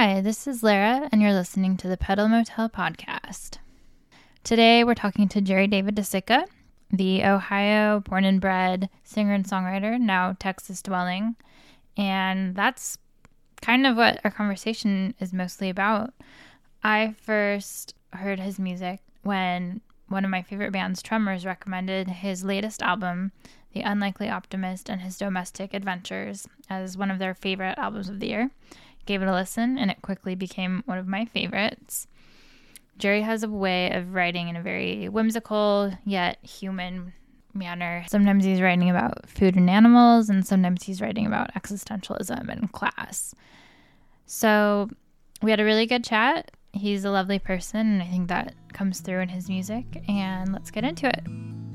Hi, this is Lara, and you're listening to the Pedal Motel podcast. Today, we're talking to Jerry David DeSica, the Ohio born and bred singer and songwriter, now Texas dwelling. And that's kind of what our conversation is mostly about. I first heard his music when one of my favorite band's drummers recommended his latest album, The Unlikely Optimist and His Domestic Adventures, as one of their favorite albums of the year. Gave it a listen, and it quickly became one of my favorites. Jerry has a way of writing in a very whimsical yet human manner. Sometimes he's writing about food and animals, and sometimes he's writing about existentialism and class. So we had a really good chat. He's a lovely person, and I think that comes through in his music. And let's get into it.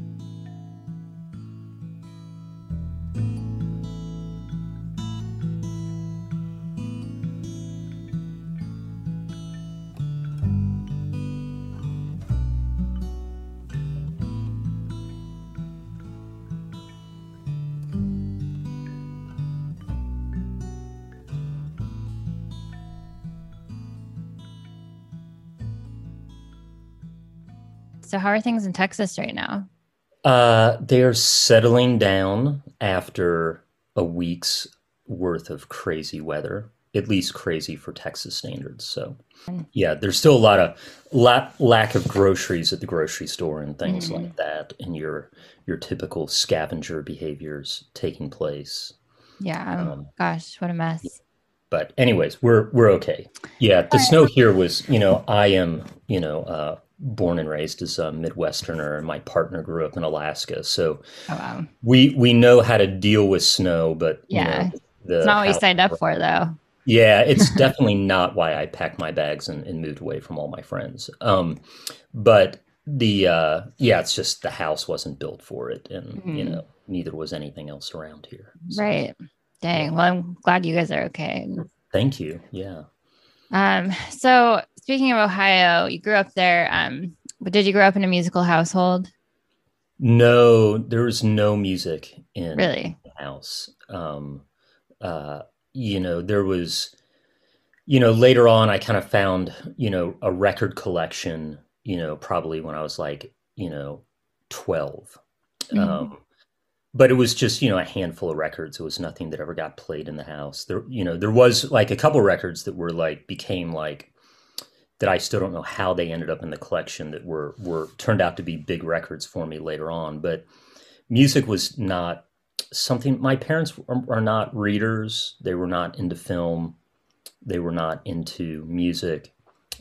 So how are things in Texas right now? They're settling down after a week's worth of crazy weather, at least crazy for Texas standards. So, yeah, there's still a lot of lack of groceries at the grocery store and things like that, and your typical scavenger behaviors taking place. Yeah, gosh, what a mess. But anyways, we're okay. Yeah, the snow here was, I am, born and raised as a Midwesterner, and my partner grew up in Alaska. So we know how to deal with snow, but it's not what you signed up for, though. Yeah, it's definitely not why I packed my bags and moved away from all my friends. But it's just the house wasn't built for it, and neither was anything else around here. So, right. Dang. Well, I'm glad you guys are okay. Thank you. Yeah. So speaking of Ohio, you grew up there. But did you grow up in a musical household? No, there was no music in the house. There was, later on I kind of found, a record collection, probably when I was like, 12. But it was just, a handful of records. It was nothing that ever got played in the house. There was like a couple records that were like, became like, that I still don't know how they ended up in the collection that were turned out to be big records for me later on. But music was not something, my parents are not readers. They were not into film. They were not into music.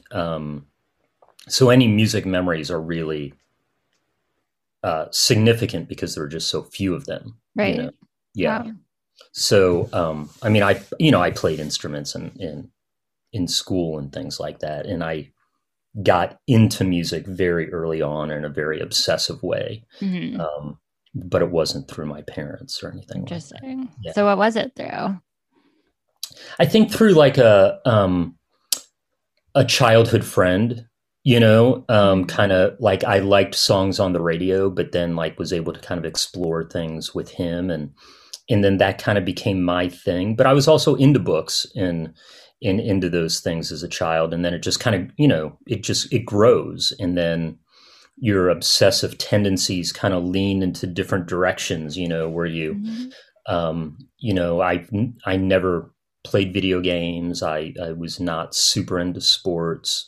So any music memories are really significant because there are just so few of them. Right. Yeah. Wow. So, I played instruments in school and things like that. And I got into music very early on in a very obsessive way. But it wasn't through my parents or anything. Interesting. Like that. Yeah. So what was it through? I think through like a childhood friend, kind of like I liked songs on the radio, but then like was able to kind of explore things with him. And then that kind of became my thing. But I was also into books and into those things as a child. And then it just kind of, it grows. And then your obsessive tendencies kind of lean into different directions, where you, I never played video games. I was not super into sports.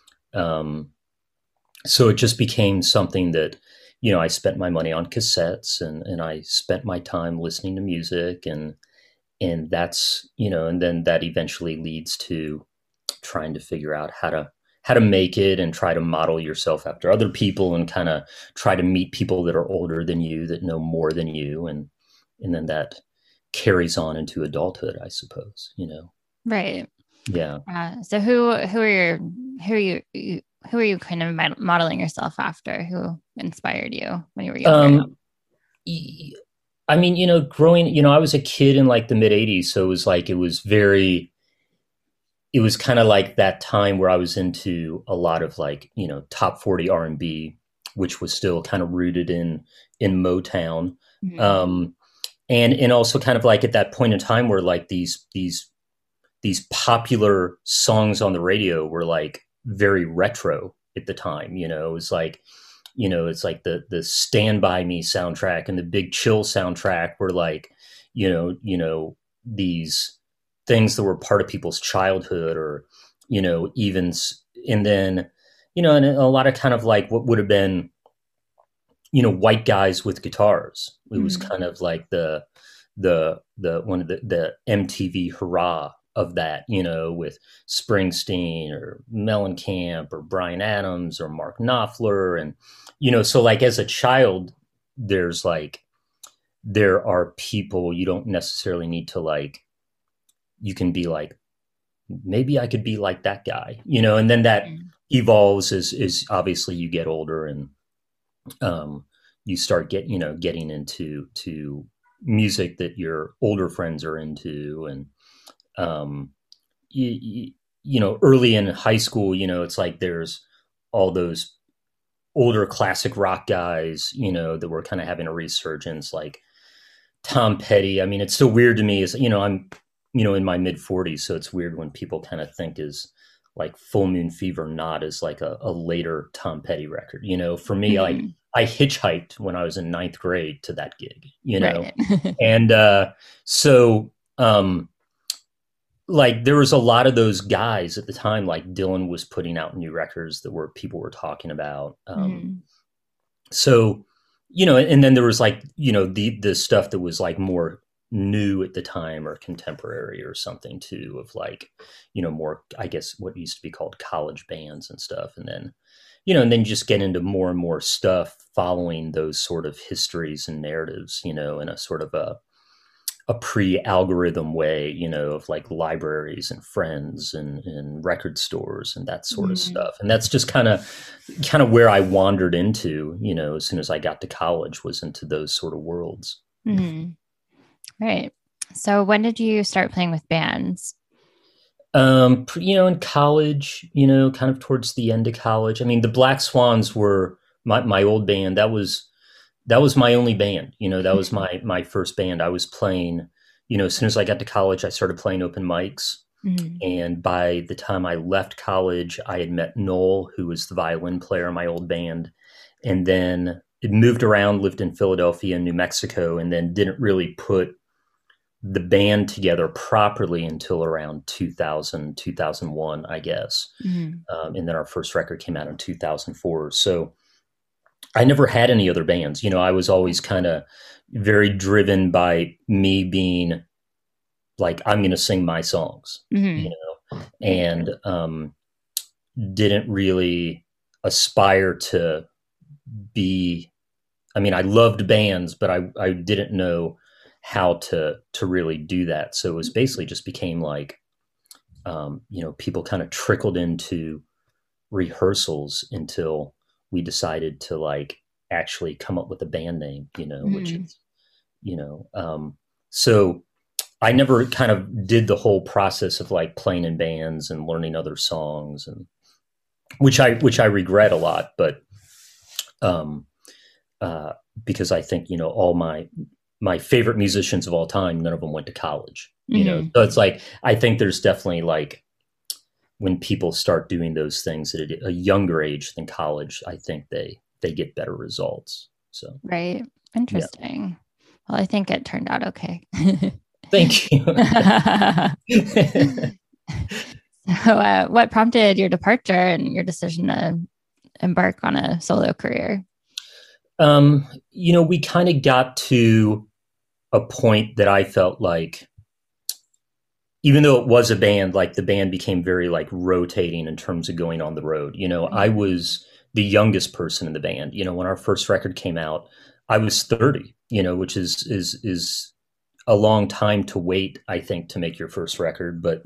So it just became something that, I spent my money on cassettes and I spent my time listening to music and that's, and then that eventually leads to trying to figure out how to make it and try to model yourself after other people and kind of try to meet people that are older than you, that know more than you. And then that carries on into adulthood, I suppose, Right. Yeah. So who are you kind of modeling yourself after? Who inspired you when you were younger? Growing, I was a kid in like the mid 80s. So it was kind of like that time where I was into a lot of like, top 40 R&B, which was still kind of rooted in Motown. And also kind of like at that point in time where like these these popular songs on the radio were like very retro at the time. You know, it was like, you know, it's like the Stand By Me soundtrack and the Big Chill soundtrack were like, you know, these things that were part of people's childhood, or, you know, even, and then, you know, and a lot of kind of like what would have been, you know, white guys with guitars. It was kind of like the one of the MTV hurrah of that, you know, with Springsteen or Mellencamp or Bryan Adams or Mark Knopfler. And, you know, so like as a child, there are people you don't necessarily need to like, you can be like, maybe I could be like that guy, you know, and then that evolves as obviously you get older and you start getting into music that your older friends are into. And you know, early in high school, you know, it's like there's all those older classic rock guys, you know, that were kind of having a resurgence, like Tom Petty. I mean, it's so weird to me, is, you know, I'm, you know, in my mid 40s, so it's weird when people kind of think is like Full Moon Fever not as like a later Tom Petty record. You know, for me, like I hitchhiked when I was in ninth grade to that gig, you know, right. And so like there was a lot of those guys at the time, like Dylan was putting out new records that people were talking about. So, you know, and then there was like, you know, the stuff that was like more new at the time or contemporary or something too, of like, you know, more, I guess what used to be called college bands and stuff. And then, you know, and then you just get into more and more stuff following those sort of histories and narratives, you know, in a sort of a pre-algorithm way, you know, of like libraries and friends and record stores and that sort of stuff. And that's just kind of where I wandered into, you know, as soon as I got to college, was into those sort of worlds. Right. So when did you start playing with bands? You know, in college, you know, kind of towards the end of college. I mean, the Black Swans were my old band. That was my only band. You know, that was my first band. I was playing, you know, as soon as I got to college, I started playing open mics. And by the time I left college, I had met Noel, who was the violin player in my old band. And then it moved around, lived in Philadelphia and New Mexico, and then didn't really put the band together properly until around 2000, 2001, I guess. And then our first record came out in 2004. So I never had any other bands. You know, I was always kind of very driven by me being like, I'm going to sing my songs, you know, and didn't really aspire to be, I mean, I loved bands, but I didn't know how to really do that. So it was basically just became like, you know, people kind of trickled into rehearsals until we decided to like actually come up with a band name, you know, which is, you know, so I never kind of did the whole process of like playing in bands and learning other songs, and which I regret a lot, but, because I think, you know, all my favorite musicians of all time, none of them went to college, you know? So it's like, I think there's definitely like, when people start doing those things at a younger age than college, I think they get better results. So, right. Interesting. Yeah. Well, I think it turned out okay. Thank you. So what prompted your departure and your decision to embark on a solo career? You know, we kind of got to a point that I felt like, even though it was a band, like the band became very like rotating in terms of going on the road. You know, I was the youngest person in the band. You know, when our first record came out, I was 30, you know, which is a long time to wait, I think, to make your first record. But,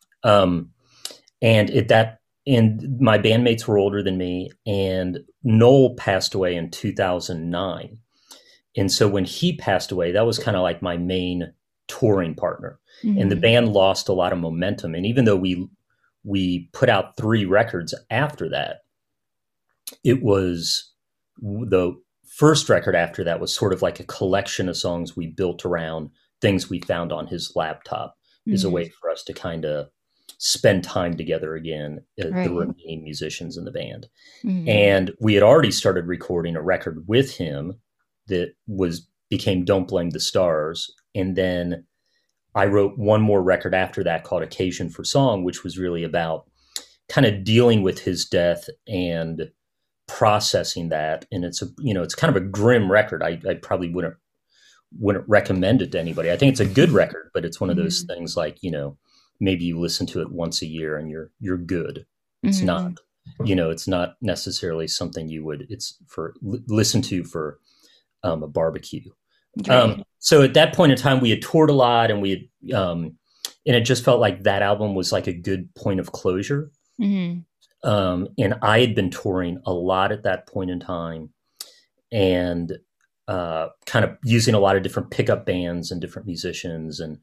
and my bandmates were older than me, and Noel passed away in 2009. And so when he passed away, that was kind of like my main touring partner. And the band lost a lot of momentum. And even though we put out 3 records after that, it was the first record after that was sort of like a collection of songs we built around things we found on his laptop as a way for us to kind of spend time together again, the Right. remaining musicians in the band. Mm-hmm. And we had already started recording a record with him that became Don't Blame the Stars. And then I wrote one more record after that called Occasion for Song, which was really about kind of dealing with his death and processing that. And it's kind of a grim record. I probably wouldn't recommend it to anybody. I think it's a good record, but it's one of those things like, maybe you listen to it once a year and you're good. It's Mm-hmm. not, it's not necessarily something it's for listen to for a barbecue. Right. So at that point in time, we had toured a lot, and and it just felt like that album was like a good point of closure. Mm-hmm. And I had been touring a lot at that point in time, and kind of using a lot of different pickup bands and different musicians. And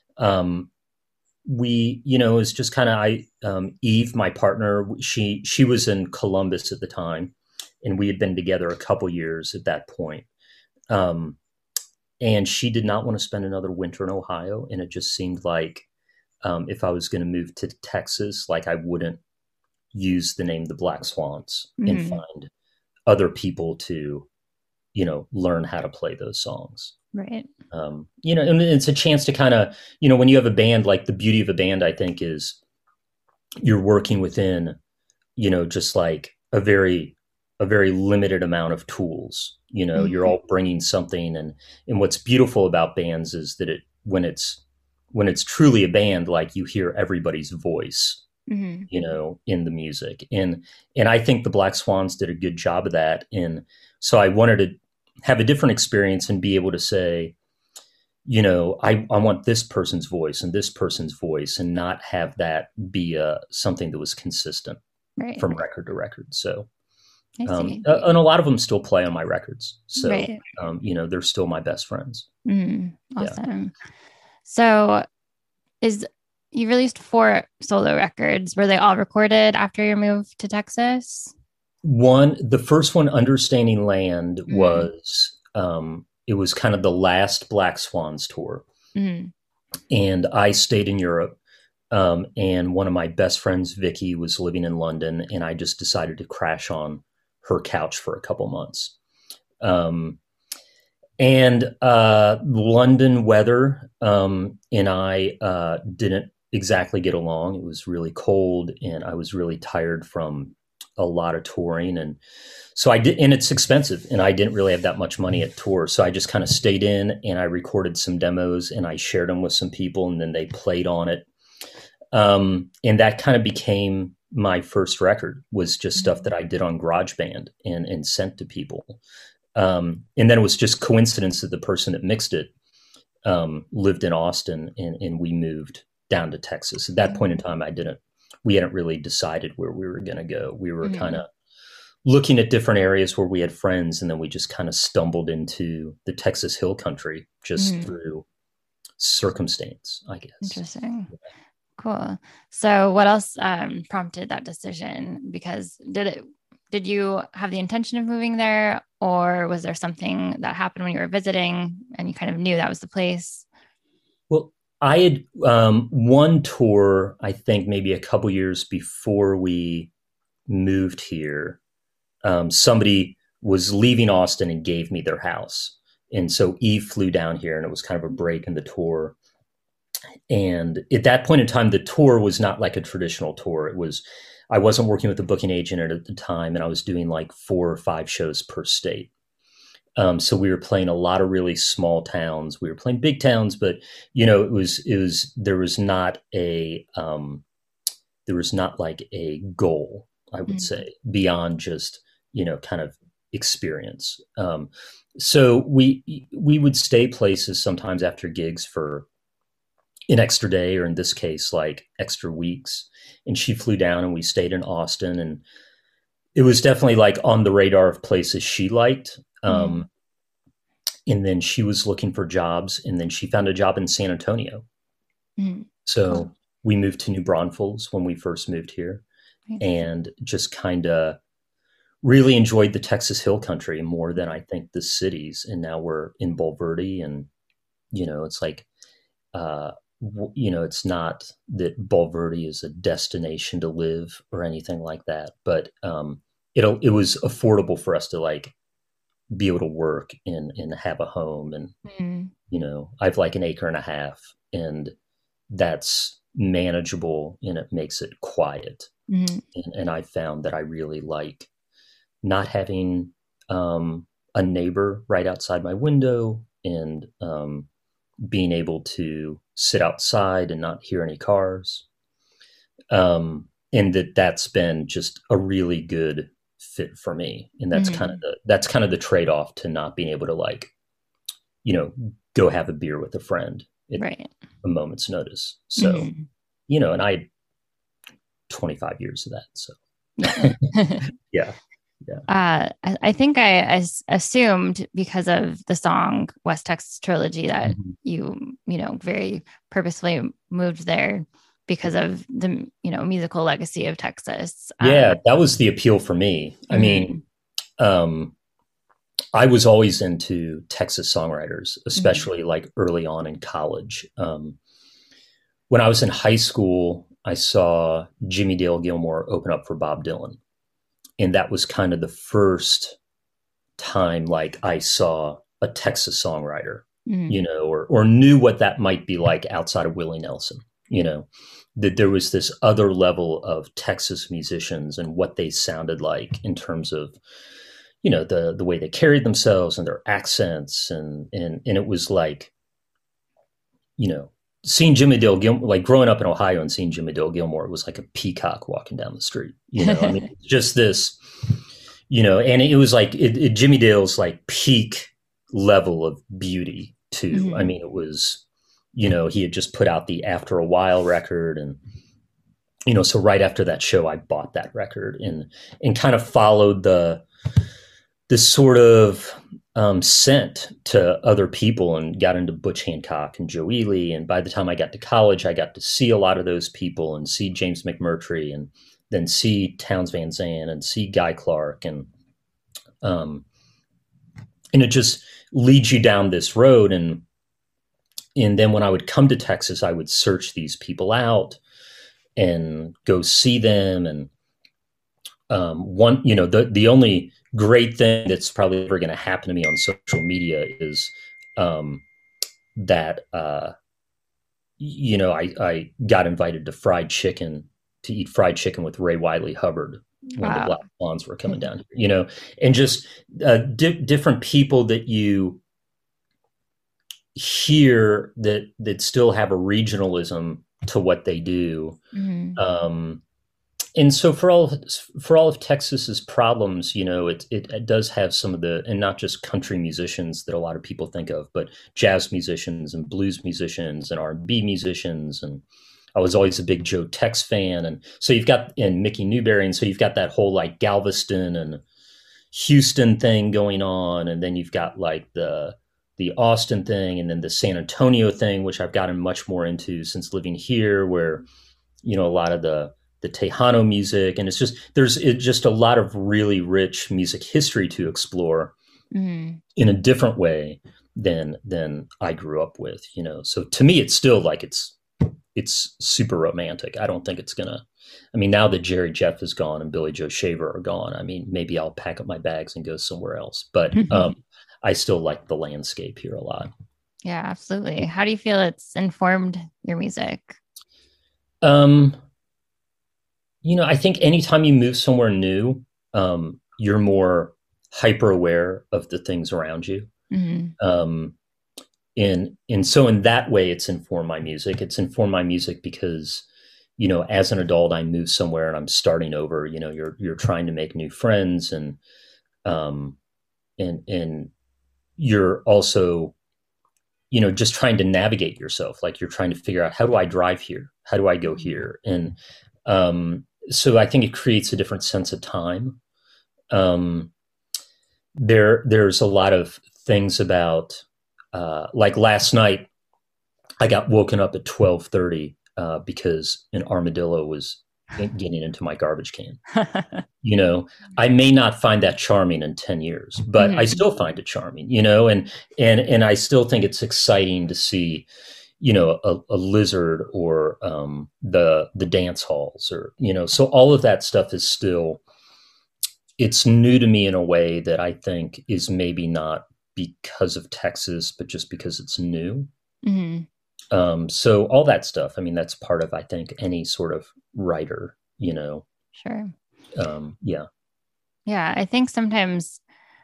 it was just kind of, Eve, my partner, she was in Columbus at the time, and we had been together a couple years at that point. And she did not want to spend another winter in Ohio. And it just seemed like, if I was going to move to Texas, like I wouldn't use the name the Black Swans and find other people to, learn how to play those songs. Right. And it's a chance to kind of, when you have a band, like the beauty of a band, I think, is you're working within, just like a very limited amount of tools. You're all bringing something, and what's beautiful about bands is that when it's truly a band, like you hear everybody's voice, in the music. And I think the Black Swans did a good job of that. And so I wanted to have a different experience and be able to say, I want this person's voice and this person's voice, and not have that be something that was consistent from record to record. So, and a lot of them still play on my records. So, they're still my best friends. Awesome. Yeah. So you released 4 solo records. Were they all recorded after your move to Texas? The first one, Understanding Land, was, it was kind of the last Black Swans tour. And I stayed in Europe. And one of my best friends, Vicky, was living in London, and I just decided to crash on her couch for a couple months. And London weather, and I didn't exactly get along. It was really cold, and I was really tired from a lot of touring. And so and it's expensive, and I didn't really have that much money at tour. So I just kind of stayed in, and I recorded some demos, and I shared them with some people, and then they played on it. And that kind of became my first record, was just stuff that I did on GarageBand and sent to people. And then it was just coincidence that the person that mixed it lived in Austin, and we moved down to Texas. At that point in time, we hadn't really decided where we were going to go. We were kind of looking at different areas where we had friends, and then we just kind of stumbled into the Texas Hill Country just through circumstance, I guess. Interesting. Yeah. Cool. So what else prompted that decision? Because did you have the intention of moving there, or was there something that happened when you were visiting and you kind of knew that was the place? Well, I had one tour, I think maybe a couple years before we moved here. Somebody was leaving Austin and gave me their house. And so Eve flew down here, and it was kind of a break in the tour. And at that point in time, the tour was not like a traditional tour. I wasn't working with a booking agent at the time, and I was doing like 4 or 5 shows per state. So we were playing a lot of really small towns. We were playing big towns, but there was not like a goal, I would say, beyond just, kind of experience. So we would stay places sometimes after gigs for an extra day, or in this case, like extra weeks. And she flew down, and we stayed in Austin, and it was definitely like on the radar of places she liked. And then she was looking for jobs, and then she found a job in San Antonio. So we moved to New Braunfels when we first moved here, and just kind of really enjoyed the Texas Hill Country more than I think the cities. And now we're in Bulverde, and, it's like, it's not that Bulverde is a destination to live or anything like that, but it was affordable for us to like be able to work and have a home. And, I've like an acre and a half, and that's manageable, and it makes it quiet. And I found that I really like not having a neighbor right outside my window, and being able to sit outside and not hear any cars. And that's been just a really good fit for me. And that's kind of the trade-off to not being able to like, go have a beer with a friend at a moment's notice. So, and I had 25 years of that. So yeah. I think I assumed, because of the song West Texas Trilogy, that you very purposefully moved there because of the musical legacy of Texas. Yeah, that was the appeal for me. I mean, I was always into Texas songwriters, especially like early on in college. When I was in high school, I saw Jimmy Dale Gilmore open up for Bob Dylan. And that was kind of the first time like I saw a Texas songwriter, or knew what that might be like outside of Willie Nelson, that there was this other level of Texas musicians and what they sounded like in terms of, the way they carried themselves and their accents. And it was like, seeing Jimmy Dale Gilmore, like growing up in Ohio and seeing Jimmy Dale Gilmore, it was like a peacock walking down the street. I mean, just this, and it was like Jimmy Dale's like peak level of beauty too. I mean, it was, he had just put out the After a While record, and so right after that show, I bought that record and kind of followed this sort of scent to other people, and got into Butch Hancock and Joe Ely. And by the time I got to college, I got to see a lot of those people and see James McMurtry, and then see Townes Van Zandt and see Guy Clark. And it just leads you down this road. And then when I would come to Texas, I would search these people out and go see them. And the only great thing that's probably ever going to happen to me on social media is that I got invited to eat fried chicken with Ray Wiley Hubbard when the Black Swans were coming down here, and just different people that you hear that still have a regionalism to what they do. And so for all of Texas's problems, it does have some of the, and not just country musicians that a lot of people think of, but jazz musicians and blues musicians and R&B musicians. And I was always a big Joe Tex fan. And so and Mickey Newberry. And so you've got that whole like Galveston and Houston thing going on. And then you've got like the Austin thing, and then the San Antonio thing, which I've gotten much more into since living here, where, a lot of the Tejano music, and there's just a lot of really rich music history to explore in a different way than I grew up with, So to me, it's still like it's super romantic. I don't think it's gonna. I mean, now that Jerry Jeff is gone and Billy Joe Shaver are gone, I mean, maybe I'll pack up my bags and go somewhere else. But I still like the landscape here a lot. Yeah, absolutely. How do you feel it's informed your music? I think anytime you move somewhere new, you're more hyper aware of the things around you. And so in that way, it's informed my music. It's informed my music because, as an adult, I move somewhere and I'm starting over. You're trying to make new friends, and you're also, just trying to navigate yourself. Like you're trying to figure out, how do I drive here? How do I go here? And so I think it creates a different sense of time. There's a lot of things about, like last night, I got woken up at 12:30 because an armadillo was getting into my garbage can. I may not find that charming in 10 years, but I still find it charming, and I still think it's exciting to see, a Lizard or the dance halls, or so all of that stuff is still, it's new to me in a way that I think is maybe not because of Texas, but just because it's new. Mm-hmm. So all that stuff, I mean, that's part of, I think, any sort of writer, Sure. Yeah. Yeah, I think sometimes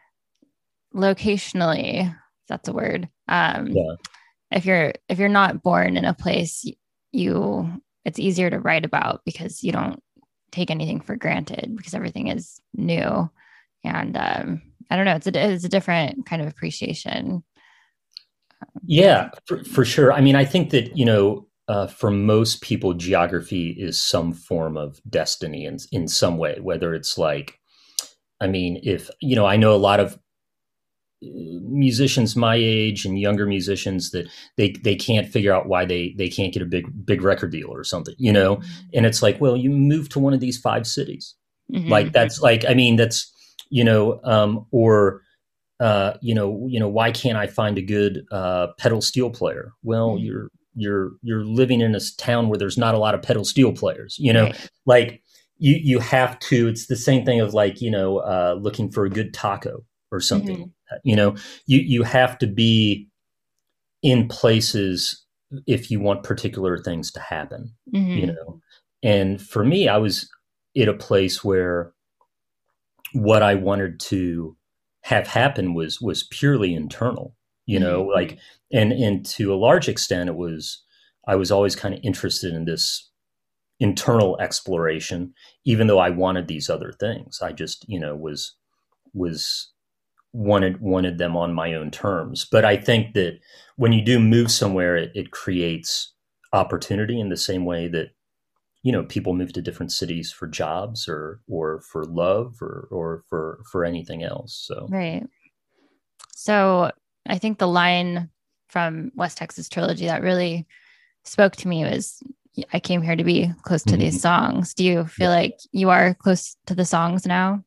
locationally, if that's a word, Yeah. if you're not born in a place, you it's easier to write about because you don't take anything for granted because everything is new. And I don't know, it's a different kind of appreciation. Yeah, for sure. I mean, I think that, for most people, geography is some form of destiny in some way, whether it's like, I mean, if, I know a lot of musicians my age and younger musicians that they can't figure out why they can't get a big record deal or something, and it's like, well, you move to one of these 5 cities. Like, that's like, I mean, that's, or why can't I find a good pedal steel player? Well, you're living in a town where there's not a lot of pedal steel players, Right. like you have to, it's the same thing of like, looking for a good taco or something. You have to be in places if you want particular things to happen, and for me, I was at a place where what I wanted to have happen was purely internal, like, and to a large extent, I was always kind of interested in this internal exploration, even though I wanted these other things. I just, was wanted them on my own terms. But I think that when you do move somewhere, it creates opportunity in the same way that, people move to different cities for jobs or for love or for anything else. So, Right. So I think the line from West Texas Trilogy that really spoke to me was, I came here to be close to these songs. Do you feel like you are close to the songs now?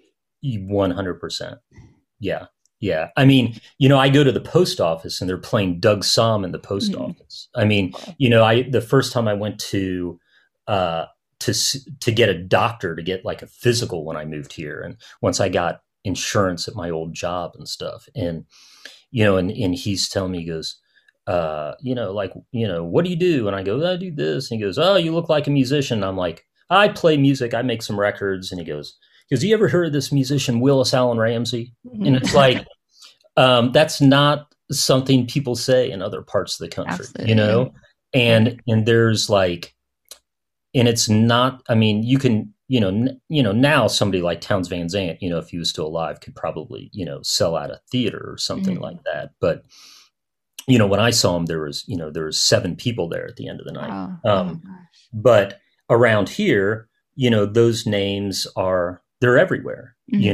100%. Yeah. Yeah. I mean, I go to the post office and they're playing Doug Somm in the post office. I mean, the first time I went to get a doctor to get like a physical when I moved here, and once I got insurance at my old job and stuff, and and he's telling me, he goes, like, what do you do? And I go, I do this. And he goes, oh, you look like a musician. I'm like, I play music, I make some records. And he goes, you ever heard of this musician Willis Allen Ramsey? And it's like, that's not something people say in other parts of the country. Absolutely. And there's like, and it's not, I mean, you can, now somebody like Townes Van Zandt, if he was still alive, could probably, sell out a theater or something like that. But, when I saw him, there was 7 people there at the end of the night. Oh. But around here, those names they're everywhere,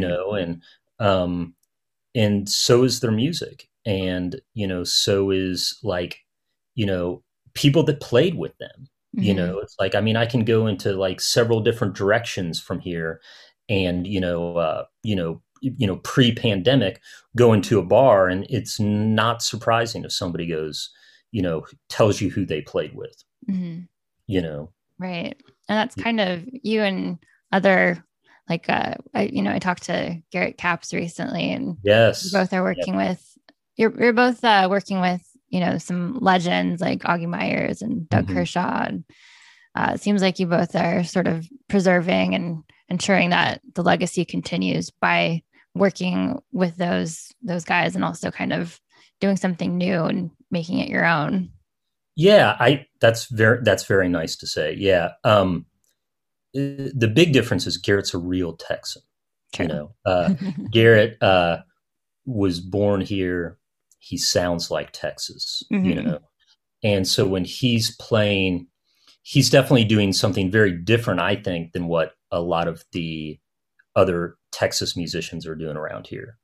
and so is their music. And, so is like, people that played with them. It's like, I mean, I can go into like several different directions from here, and pre-pandemic, go into a bar, and it's not surprising if somebody goes, tells you who they played with. Right, and that's kind of you and other, like, I talked to Garrett Capps recently, and yes, you both are working with, you're both working with some legends like Augie Myers and Doug Kershaw. And, it seems like you both are sort of preserving and ensuring that the legacy continues by working with those guys, and also kind of doing something new and making it your own. Yeah, that's very nice to say. Yeah. The big difference is Garrett's a real Texan. True. Garrett was born here. He sounds like Texas, and so when he's playing, he's definitely doing something very different, I think, than what a lot of the other Texas musicians are doing around here.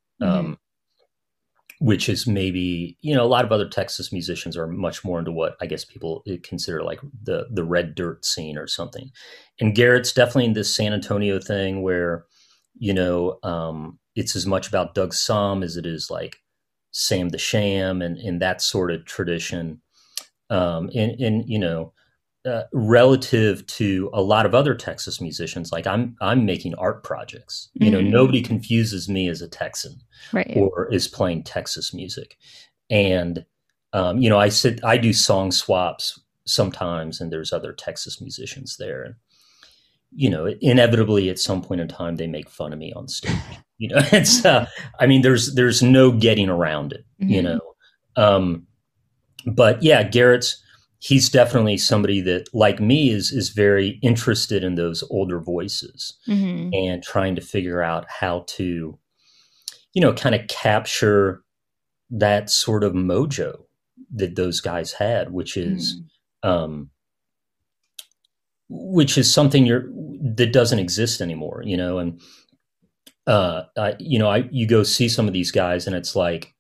Which is maybe, a lot of other Texas musicians are much more into what I guess people consider like the red dirt scene or something. And Garrett's definitely in this San Antonio thing where, it's as much about Doug Somm as it is like Sam the Sham and that sort of tradition. and relative to a lot of other Texas musicians, like I'm making art projects. Nobody confuses me as a Texan, Right. or is playing Texas music. And I do song swaps sometimes, and there's other Texas musicians there, and inevitably at some point in time they make fun of me on stage. It's there's no getting around it. But yeah, he's definitely somebody that, like me, is very interested in those older voices, and trying to figure out how to kind of capture that sort of mojo that those guys had, which is something that doesn't exist anymore, and you go see some of these guys, and it's like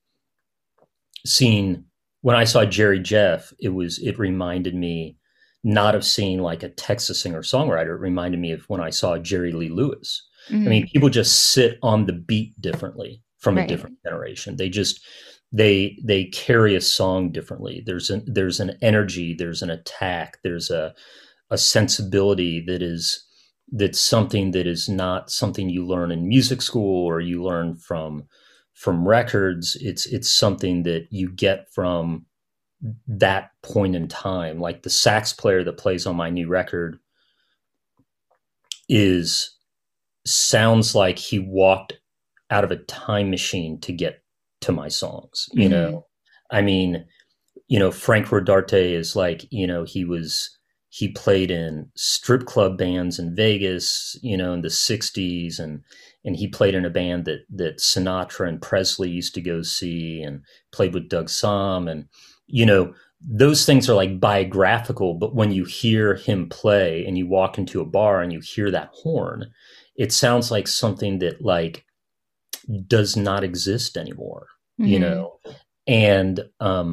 when I saw Jerry Jeff, it reminded me not of seeing like a Texas singer-songwriter. It reminded me of when I saw Jerry Lee Lewis. People just sit on the beat differently from a different generation. They carry a song differently. There's an energy, there's an attack, there's a sensibility that's something that is not something you learn in music school or you learn from records. It's something that you get from that point in time. Like the sax player that plays on my new record sounds like he walked out of a time machine to get to my songs. Frank Rodarte is like, he played in strip club bands in Vegas, in the 60s, and he played in a band that Sinatra and Presley used to go see, and played with Doug Sahm. And, those things are like biographical, but when you hear him play and you walk into a bar and you hear that horn, it sounds like something that like does not exist anymore, and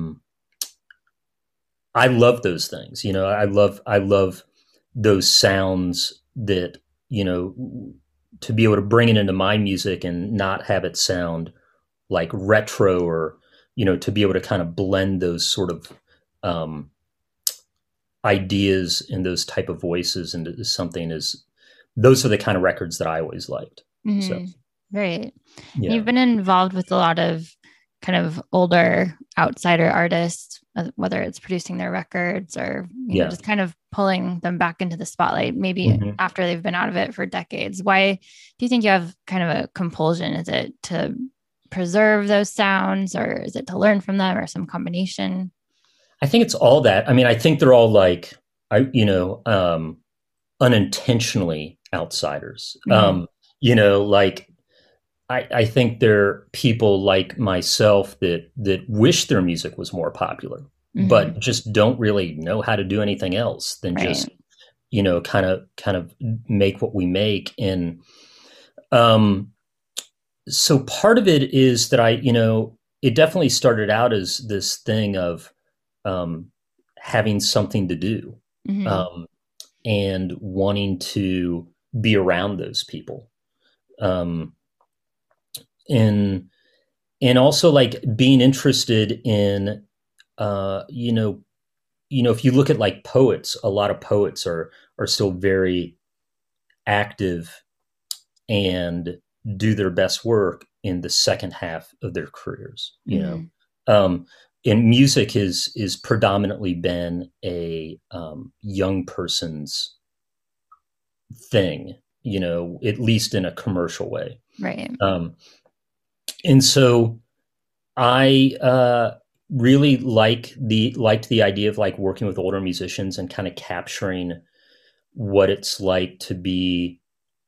I love those things. I love those sounds that, to be able to bring it into my music and not have it sound like retro, or, to be able to kind of blend those sort of ideas and those type of voices into something those are the kind of records that I always liked. So, right. Yeah. You've been involved with a lot of kind of older outsider artists, whether it's producing their records or just kind of pulling them back into the spotlight, maybe after they've been out of it for decades. Why do you think you have kind of a compulsion? Is it to preserve those sounds, or is it to learn from them, or some combination? I think it's all that. I think they're all like, unintentionally outsiders. Like I think there are people like myself that wish their music was more popular, but just don't really know how to do anything else than just, kind of make what we make. And so part of it is that it definitely started out as this thing of having something to do, and wanting to be around those people. And also like being interested in, if you look at like poets, a lot of poets are still very active and do their best work in the second half of their careers, and music is predominantly been a young person's thing, at least in a commercial way. Right. And so I really liked the idea of like working with older musicians and kind of capturing what it's like to be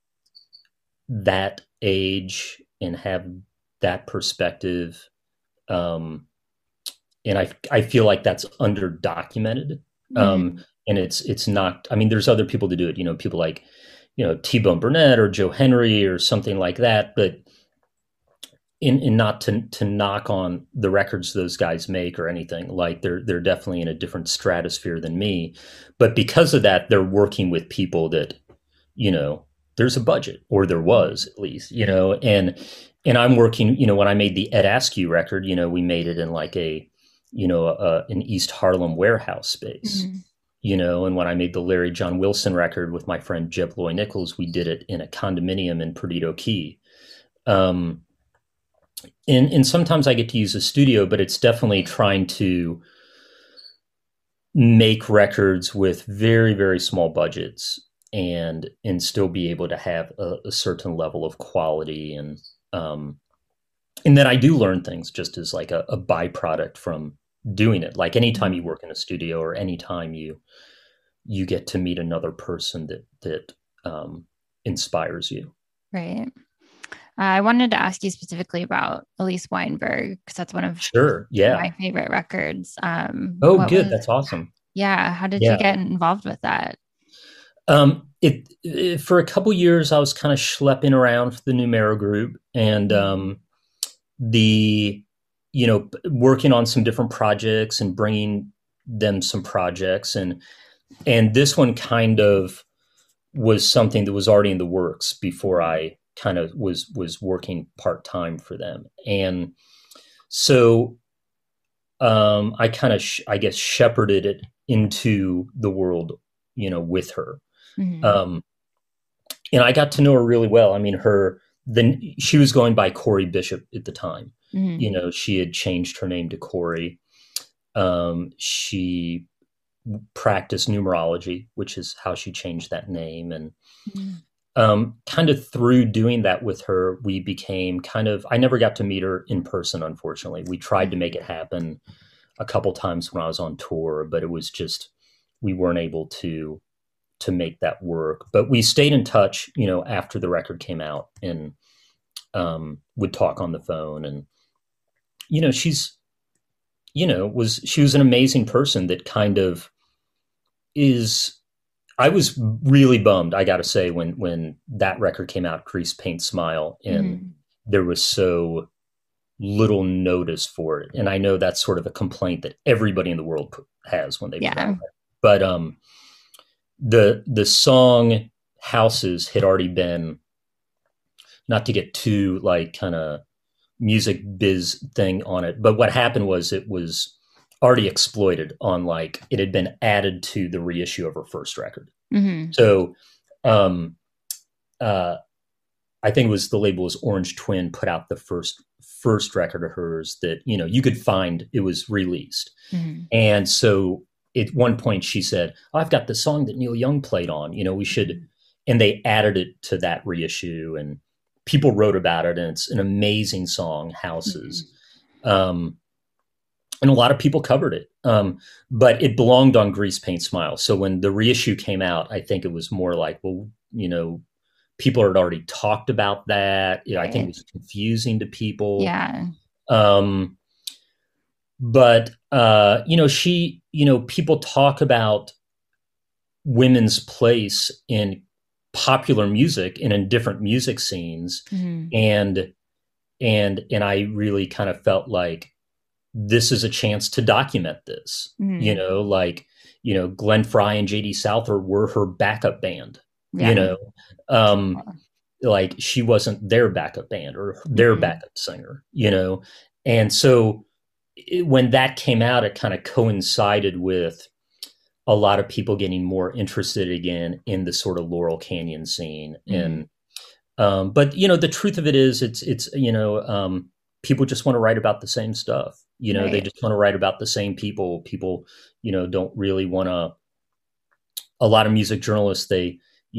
that age and have that perspective. And I feel like that's under documented. And it's not, there's other people to do it, people like, T-Bone Burnett or Joe Henry or something like that, but in not to knock on the records those guys make or anything, like they're definitely in a different stratosphere than me. But because of that, they're working with people that, there's a budget, or there was at least, and I'm working, when I made the Ed Askew record, we made it in like a an East Harlem warehouse space. Mm-hmm. And when I made the Larry John Wilson record with my friend Jeb Loy Nichols, we did it in a condominium in Perdido Key. And sometimes I get to use a studio, but it's definitely trying to make records with very, very small budgets and still be able to have a certain level of quality. And then I do learn things just as like a byproduct from doing it. Like anytime you work in a studio or anytime you get to meet another person that inspires you. Right. I wanted to ask you specifically about Elise Weinberg, because that's one of my favorite records. Good. That's awesome. Yeah. How did you get involved with that? It for a couple years, I was kind of schlepping around for the Numero group and working on some different projects and bringing them some projects. And this one kind of was something that was already in the works before I kind of was working part-time for them. And so I kind of, I guess, shepherded it into the world, with her. Mm-hmm. And I got to know her really well. I mean, she was going by Corey Bishop at the time. Mm-hmm. She had changed her name to Corey. She practiced numerology, which is how she changed that name. And kind of through doing that with her, we became I never got to meet her in person, unfortunately. We tried to make it happen a couple times when I was on tour, but it was just, we weren't able to make that work. But we stayed in touch, after the record came out, and would talk on the phone. And, she was an amazing person that kind of I was really bummed, I got to say, when that record came out, Grease Paint Smile, and there was so little notice for it. And I know that's sort of a complaint that everybody in the world has when they put out. But the song Houses had already been, not to get too like kind of music biz thing on it, but what happened was it was already exploited on, like, it had been added to the reissue of her first record. Mm-hmm. So I think it was, the label was Orange Twin, put out the first record of hers that, you could find, it was released. Mm-hmm. And so at one point she said, I've got the song that Neil Young played on, we should, and they added it to that reissue, and people wrote about it, and it's an amazing song, Houses. Mm-hmm. And a lot of people covered it. But it belonged on Grease Paint Smile. So when the reissue came out, I think it was more like, well, people had already talked about that. Right. I think it was confusing to people. Yeah. But, she, people talk about women's place in popular music and in different music scenes. Mm-hmm. And I really kind of felt like this is a chance to document this, mm-hmm. Glenn Frey and JD Souther were her backup band, like she wasn't their backup band or their mm-hmm. backup singer, And so when that came out, it kind of coincided with a lot of people getting more interested again in the sort of Laurel Canyon scene. Mm-hmm. And, but the truth of it is it's people just want to write about the same stuff. Right. They just want to write about the same people. People, don't really want to, a lot of music journalists, they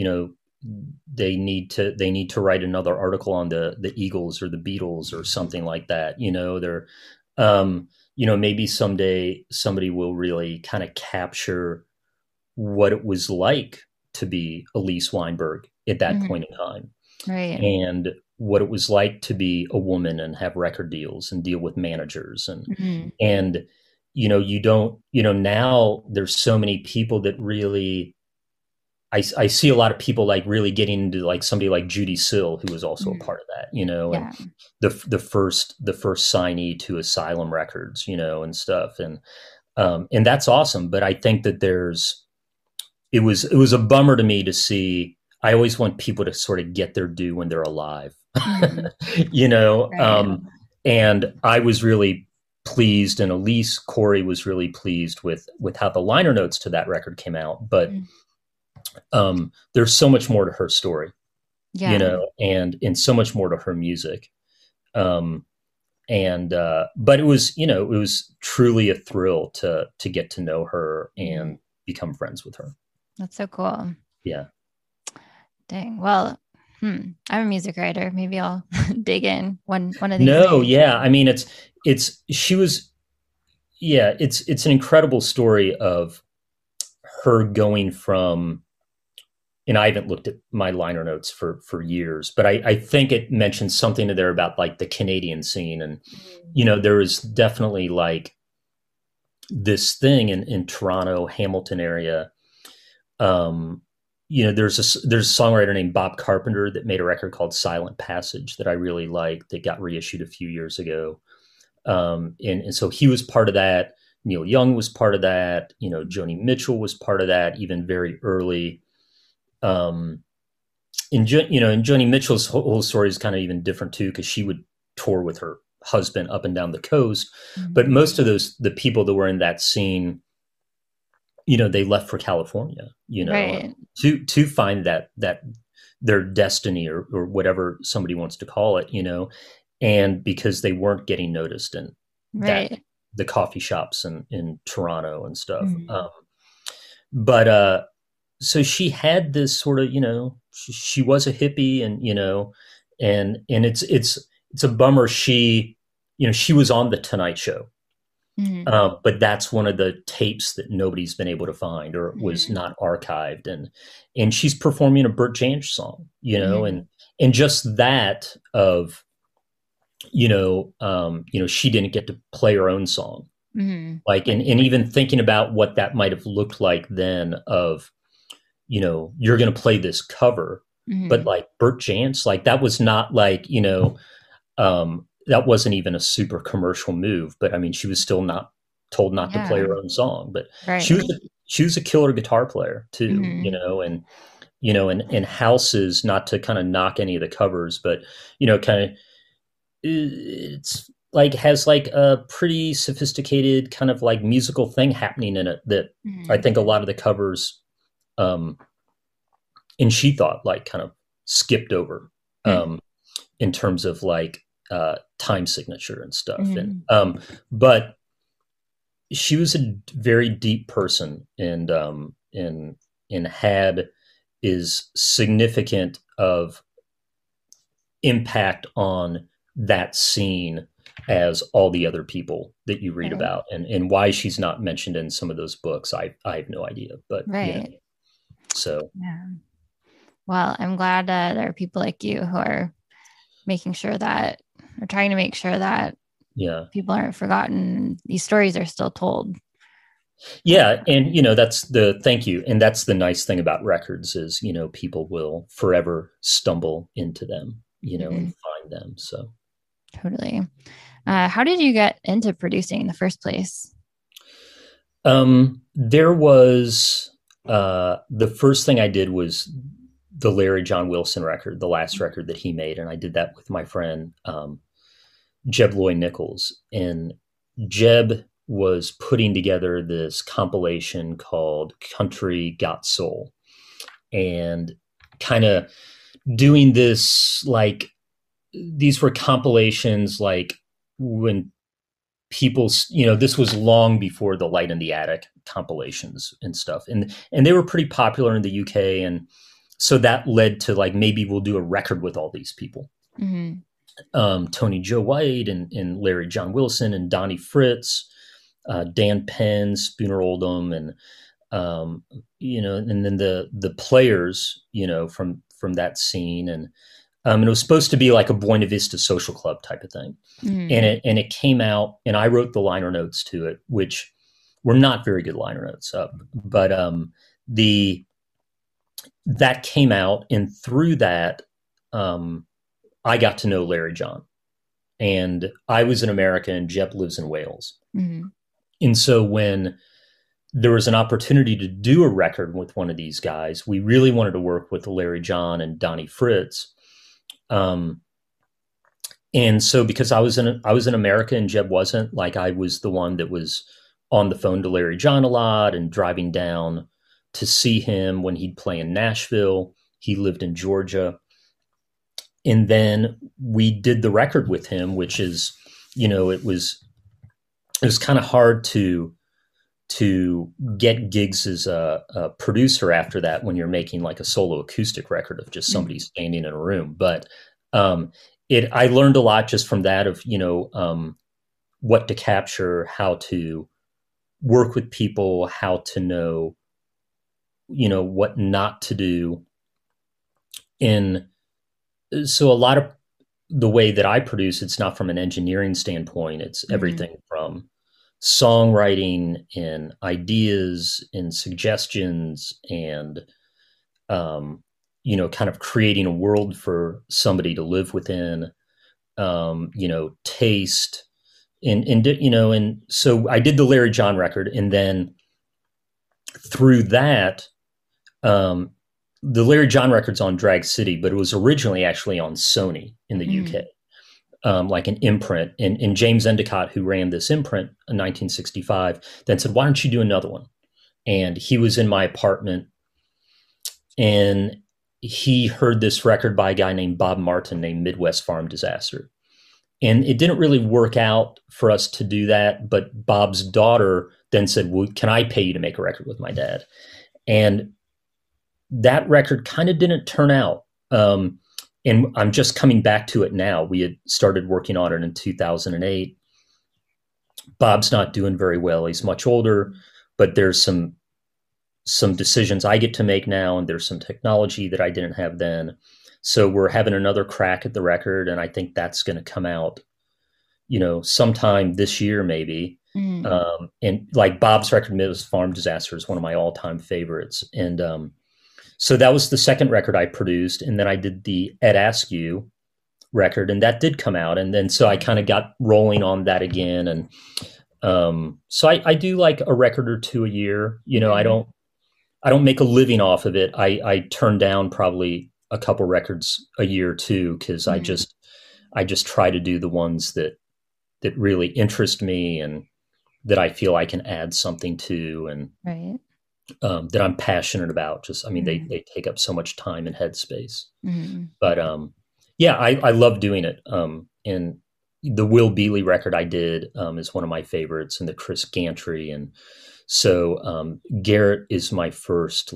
need to write another article on the Eagles or the Beatles or something like that. They're, maybe someday somebody will really kind of capture what it was like to be Elise Weinberg at that mm-hmm. point in time. Right. And what it was like to be a woman and have record deals and deal with managers. And, mm-hmm. and, you don't, now there's so many people that really, I see a lot of people like really getting into like somebody like Judy Sill, who was also mm-hmm. a part of that, and the first signee to Asylum Records, and stuff. And that's awesome. But I think that it was a bummer to me to see. I always want people to sort of get their due when they're alive, mm-hmm. Right. And I was really pleased, and Elise Corey was really pleased with how the liner notes to that record came out. But there's so much more to her story, Yeah. you know, and so much more to her music. But it was, you know, it was truly a thrill to get to know her and become friends with her. That's so cool. Yeah. Dang. Well, I'm a music writer. Maybe I'll dig in one of these No, days. yeah. I mean, it's an incredible story of her going from, and I haven't looked at my liner notes for years, but I think it mentions something in there about like the Canadian scene. And, you know, there is definitely like this thing in Toronto, Hamilton area. You know, there's a songwriter named Bob Carpenter that made a record called Silent Passage that I really like, that got reissued a few years ago. And so he was part of that. Neil Young was part of that. You know, Joni Mitchell was part of that, even very early. And Joni Mitchell's whole story is kind of even different too, because she would tour with her husband up and down the coast. But most of the people that were in that scene, you know, they left for California, you know, right. to find that their destiny or whatever somebody wants to call it, you know, and because they weren't getting noticed in the coffee shops in Toronto and stuff. So she had this sort of, you know, she was a hippie, and, you know, and it's a bummer. She, you know, she was on the Tonight Show. But that's one of the tapes that nobody's been able to find, or was not archived. And she's performing a Bert Jansch song, you know, and just that of, you know, she didn't get to play her own song. Like, and even thinking about what that might've looked like then of, you know, you're going to play this cover, but like Bert Jansch, like that was not like, you know, that wasn't even a super commercial move, but I mean, she was still not told not to play her own song, but she was a killer guitar player too, you know, and, you know, and Houses, not to kind of knock any of the covers, but, you know, kind of, it's like, has like a pretty sophisticated kind of like musical thing happening in it that I think a lot of the covers, and She Thought, like kind of skipped over, in terms of like, time signature and stuff. And but she was a very deep person, and had is significant of impact on that scene as all the other people that you read about, and why she's not mentioned in some of those books, I have no idea, but you know, so well, I'm glad there are people like you who are making sure that, or trying to make sure that people aren't forgotten. These stories are still told. Yeah. And, you know, thank you. And that's the nice thing about records is, you know, people will forever stumble into them, you know, and find them. So totally. How did you get into producing in the first place? There was, the first thing I did was the Larry John Wilson record, the last record that he made. And I did that with my friend, Jeb Lloyd Nichols. And Jeb was putting together this compilation called Country Got Soul, and kind of doing this, like, these were compilations, like when people, you know, this was long before the Light in the Attic compilations and stuff. And they were pretty popular in the UK. And so that led to like, maybe we'll do a record with all these people. Tony Joe White and Larry John Wilson and Donnie Fritz, Dan Penn, Spooner Oldham, and you know, and then the players, you know, from that scene, and it was supposed to be like a Buena Vista Social Club type of thing, and it came out, and I wrote the liner notes to it, which were not very good liner notes, but that came out, and through that, I got to know Larry John, and I was in America, and Jeb lives in Wales. And so when there was an opportunity to do a record with one of these guys, we really wanted to work with Larry John and Donnie Fritz. And so because I was in America and Jeb wasn't, like I was the one that was on the phone to Larry John a lot and driving down to see him when he'd play in Nashville. He lived in Georgia. And then we did the record with him, which is, it was kind of hard to get gigs as a producer after that when you're making like a solo acoustic record of just somebody standing in a room. But I learned a lot just from that of, what to capture, how to work with people, how to know, what not to do. And so a lot of the way that I produce, it's not from an engineering standpoint. It's everything from songwriting and ideas and suggestions and, kind of creating a world for somebody to live within, taste and so I did the Larry John record. And then through that, the Larry John record's on Drag City, but it was originally actually on Sony in the UK, like an imprint. And James Endicott, who ran this imprint in 1965, then said, why don't you do another one? And he was in my apartment and he heard this record by a guy named Bob Martin named Midwest Farm Disaster. And it didn't really work out for us to do that. But Bob's daughter then said, well, can I pay you to make a record with my dad? And that record kind of didn't turn out. And I'm just coming back to it now. We had started working on it in 2008. Bob's not doing very well. He's much older, but there's some decisions I get to make now, and there's some technology that I didn't have then. So we're having another crack at the record, and I think that's going to come out, sometime this year, maybe. And like Bob's record, Midwest Farm Disaster, is one of my all-time favorites. And so that was the second record I produced. And then I did the Ed Askew record, and that did come out. And then so I kind of got rolling on that again. And so I do like a record or two a year. I don't make a living off of it. I turn down probably a couple records a year too, because I just try to do the ones that really interest me and that I feel I can add something to, and that I'm passionate about. They take up so much time and headspace. But I love doing it. And the Will Bealey record I did is one of my favorites, and the Chris Gantry. And so Garrett is my first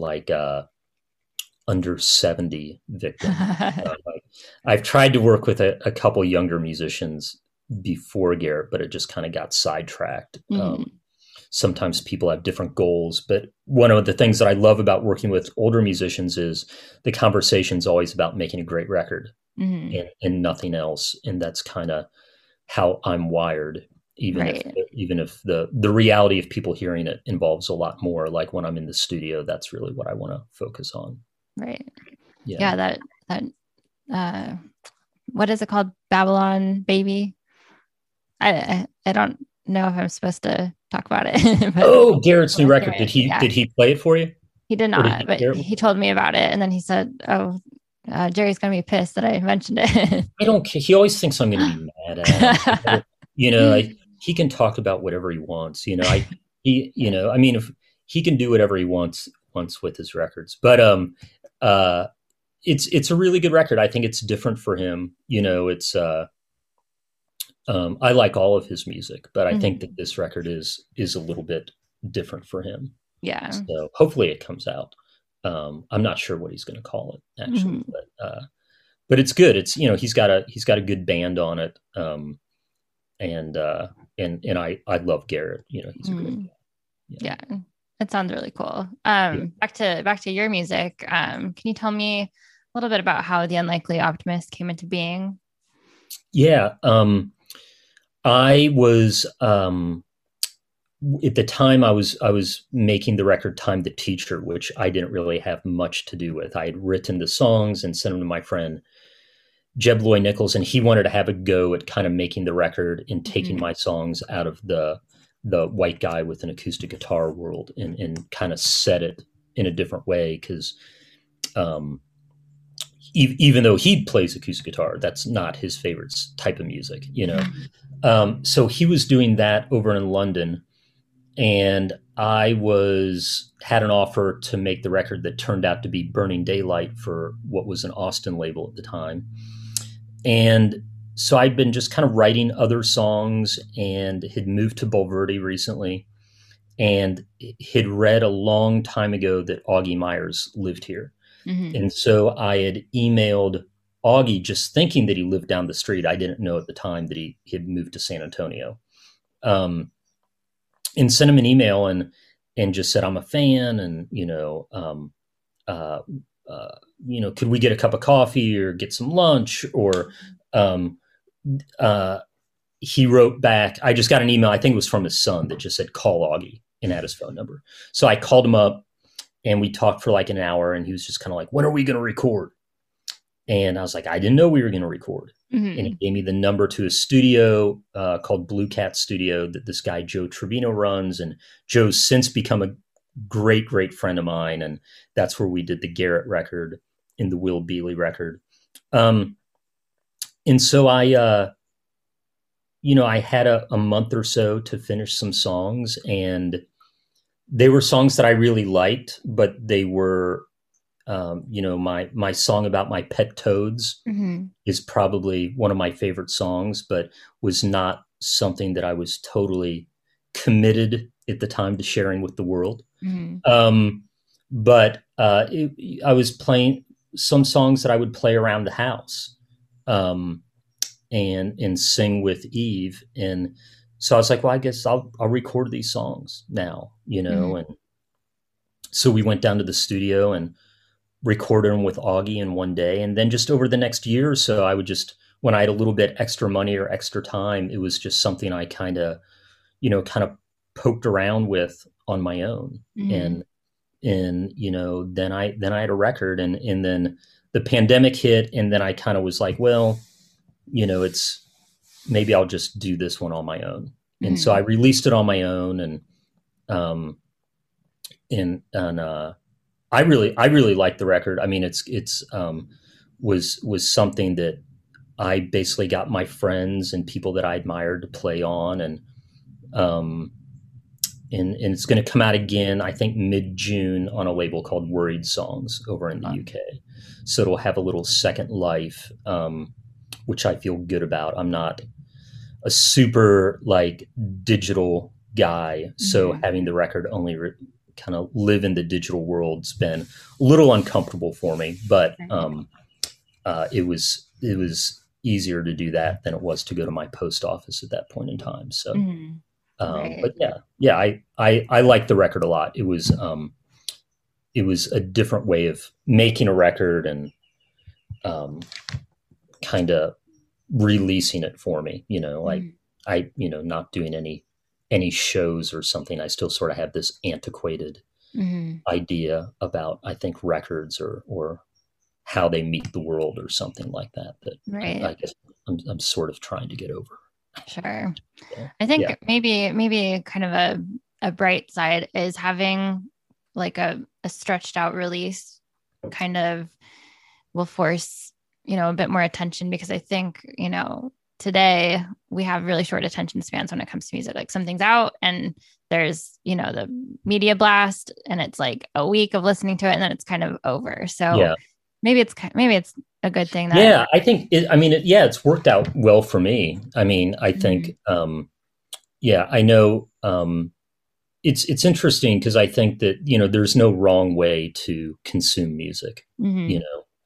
under 70 victim. I've tried to work with a couple younger musicians before Garrett, but it just kind of got sidetracked. Sometimes people have different goals, but one of the things that I love about working with older musicians is the conversation's always about making a great record and nothing else. And that's kind of how I'm wired, even if the reality of people hearing it involves a lot more. Like when I'm in the studio, that's really what I want to focus on. Right. Yeah. That what is it called? Babylon Baby. I don't know if I'm supposed to talk about it. Garrett's new record. Did he play it for you? He did not, but he told me about it. And then he said, Jerry's going to be pissed that I mentioned it. I don't care. He always thinks I'm going to be mad at him. He can talk about whatever he wants. If he can do whatever he wants with his records, but it's a really good record. I think it's different for him. It's I like all of his music, but I think that this record is a little bit different for him. Yeah. So hopefully it comes out. I'm not sure what he's going to call it actually, but it's good. It's he's got a good band on it, and I love Garrett. He's a great guy. Yeah. It sounds really cool. Back to your music. Can you tell me a little bit about how The Unlikely Optimist came into being? Yeah. I was at the time I was making the record Time the Teacher, which I didn't really have much to do with. I had written the songs and sent them to my friend Jeb Loy Nichols, and he wanted to have a go at kind of making the record and taking my songs out of the white guy with an acoustic guitar world and kind of set it in a different way. Cause, even though he plays acoustic guitar, that's not his favorite type of music, you know. So he was doing that over in London, and I had an offer to make the record that turned out to be Burning Daylight for what was an Austin label at the time. And so I'd been just kind of writing other songs and had moved to Bulverde recently, and had read a long time ago that Augie Myers lived here. Mm-hmm. And so I had emailed Augie just thinking that he lived down the street. I didn't know at the time that he had moved to San Antonio. And sent him an email and just said, I'm a fan, and, could we get a cup of coffee or get some lunch? Or he wrote back, I just got an email, I think it was from his son, that just said, call Augie, and had his phone number. So I called him up and we talked for like an hour, and he was just kind of like, when are we going to record? And I was like, I didn't know we were going to record. Mm-hmm. And he gave me the number to a studio called Blue Cat Studio that this guy, Joe Trevino, runs. And Joe's since become a great, great friend of mine. And that's where we did the Garrett record and the Will Bealey record. And so I had a month or so to finish some songs, and they were songs that I really liked, but they were, my song about my pet toads mm-hmm. is probably one of my favorite songs, but was not something that I was totally committed at the time to sharing with the world. Mm-hmm. But I was playing some songs that I would play around the house, and sing with Eve. And so I was like, well, I guess I'll record these songs now, mm-hmm. And so we went down to the studio and recorded them with Augie in one day. And then just over the next year or so, I would just, when I had a little bit extra money or extra time, it was just something I kind of poked around with on my own. Mm-hmm. And then I had a record, and then the pandemic hit, and then I kind of was like, well, it's, maybe I'll just do this one on my own. Mm-hmm. And so I released it on my own, and I really liked the record. I mean, it's was something that I basically got my friends and people that I admired to play on, and it's going to come out again, I think mid-June, on a label called Worried Songs over in the UK. So it'll have a little second life, which I feel good about. I'm not a super digital guy, so mm-hmm. having the record only kind of live in the digital world's been a little uncomfortable for me, but it was easier to do that than it was to go to my post office at that point in time. So, mm-hmm. Right. But I liked the record a lot. It was a different way of making a record, and kind of releasing it for me, mm-hmm. I not doing any shows or something. I still sort of have this antiquated mm-hmm. idea about, I think, records or how they meet the world or something like that, right. I guess I'm sort of trying to get over. Sure. Yeah. I think maybe kind of a bright side is having like a stretched out release kind of will force, a bit more attention, because I think, today we have really short attention spans when it comes to music. Like, something's out and there's, the media blast, and it's like a week of listening to it, and then it's kind of over. So yeah. maybe it's a good thing. I think it's worked out well for me. I mean, I think, I know, it's interesting, because I think that, there's no wrong way to consume music, mm-hmm.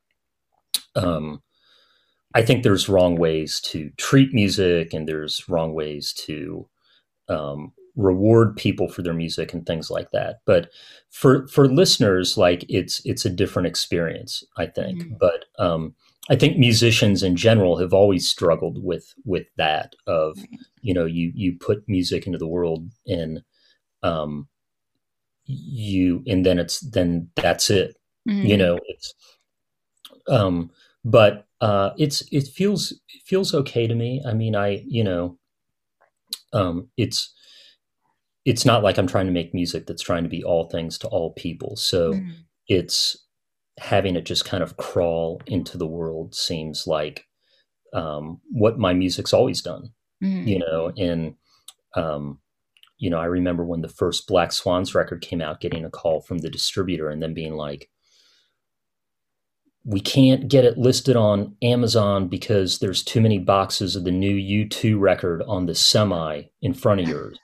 I think there's wrong ways to treat music, and there's wrong ways to reward people for their music and things like that. But for listeners, it's a different experience, I think. Mm-hmm. But I think musicians in general have always struggled with that of, you put music into the world, and then that's it. Mm-hmm. It's but it feels okay to me. I mean, it's not like I'm trying to make music that's trying to be all things to all people. So it's having it just kind of crawl into the world seems like what my music's always done, Mm-hmm. and I remember when the first Black Swans record came out, getting a call from the distributor and then being like, we can't get it listed on Amazon because there's too many boxes of the new U2 record on the semi in front of yours.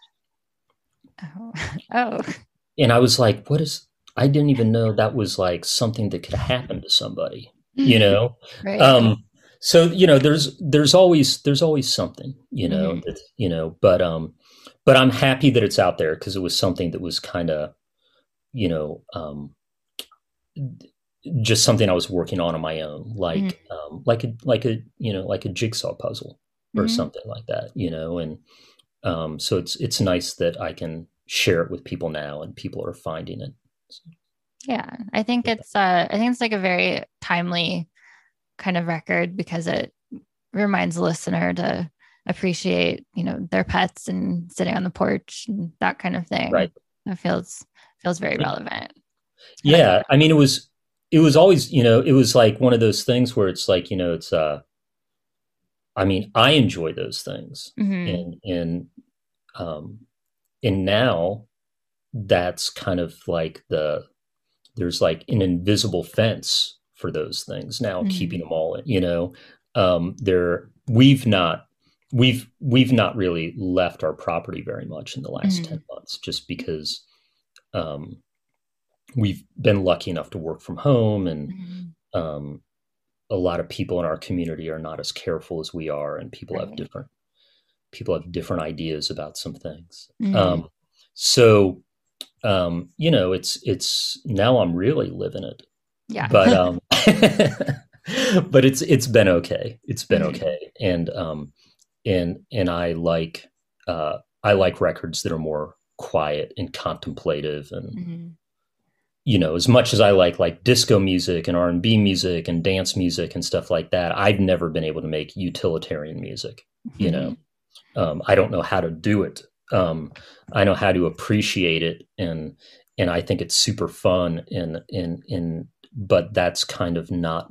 Oh. And I was like, I didn't even know that was like something that could happen to somebody, Right. So, there's always something, but I'm happy that it's out there because it was something that was kind of, just something I was working on my own, like like a jigsaw puzzle or Mm-hmm. something like that, and so it's nice that I can share it with people now, and people are finding it. So, Yeah, I think it's like a very timely kind of record because it reminds the listener to appreciate, their pets and sitting on the porch and that kind of thing. right. It feels very relevant. And Yeah. I mean, it was always, it was like one of those things where it's like, I mean, I enjoy those things, mm-hmm. um, and now that's kind of like there's like an invisible fence for those things now, keeping them all, there, we've not really left our property very much in the last Mm-hmm. 10 months, just because, we've been lucky enough to work from home, and Mm-hmm. a lot of people in our community are not as careful as we are, and Right. people have different ideas about some things. Mm-hmm. So it's now I'm really living it, Yeah. but but it's been okay. It's been Mm-hmm. okay, and I like records that are more quiet and contemplative, and Mm-hmm. as much as I like disco music and R&B music and dance music and stuff like that, I've never been able to make utilitarian music. You Mm-hmm. know, I don't know how to do it. I know how to appreciate it, and I think it's super fun. But that's kind of not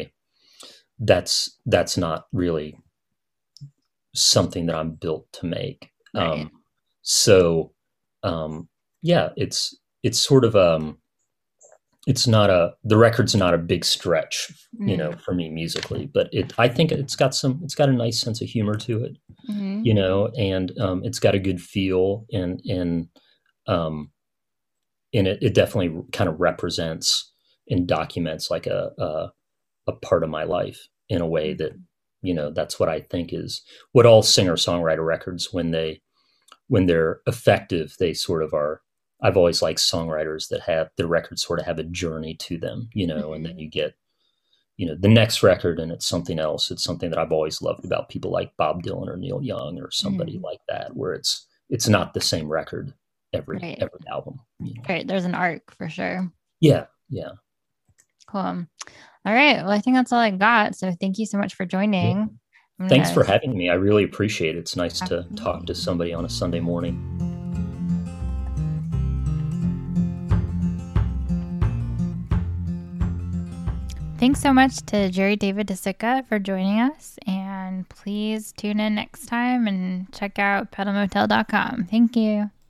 that's not really something that I'm built to make. Right. So, yeah, it's sort of it's not the record's not a big stretch, Mm-hmm. for me musically, but I think it's got a nice sense of humor to it, Mm-hmm. and it's got a good feel, um, and it definitely kind of represents and documents like a part of my life in a way that, that's what I think is what all singer songwriter records, when they're effective, they sort of are. I've always liked songwriters that have the records sort of have a journey to them, and then Mm-hmm. you get, the next record and it's something else. It's something that I've always loved about people like Bob Dylan or Neil Young or somebody Mm-hmm. like that, where it's not the same record Right. every album. Right. There's an arc for sure. Yeah, yeah, Cool. All right. Well, I think that's all I got. So thank you so much for yeah. joining. I'm Thanks gonna for having me. I really appreciate it. It's nice to talk absolutely. to somebody on a Sunday morning. Thanks so much to Jerry David DeSica for joining us. And please tune in next time and check out pedalmotel.com. Thank you.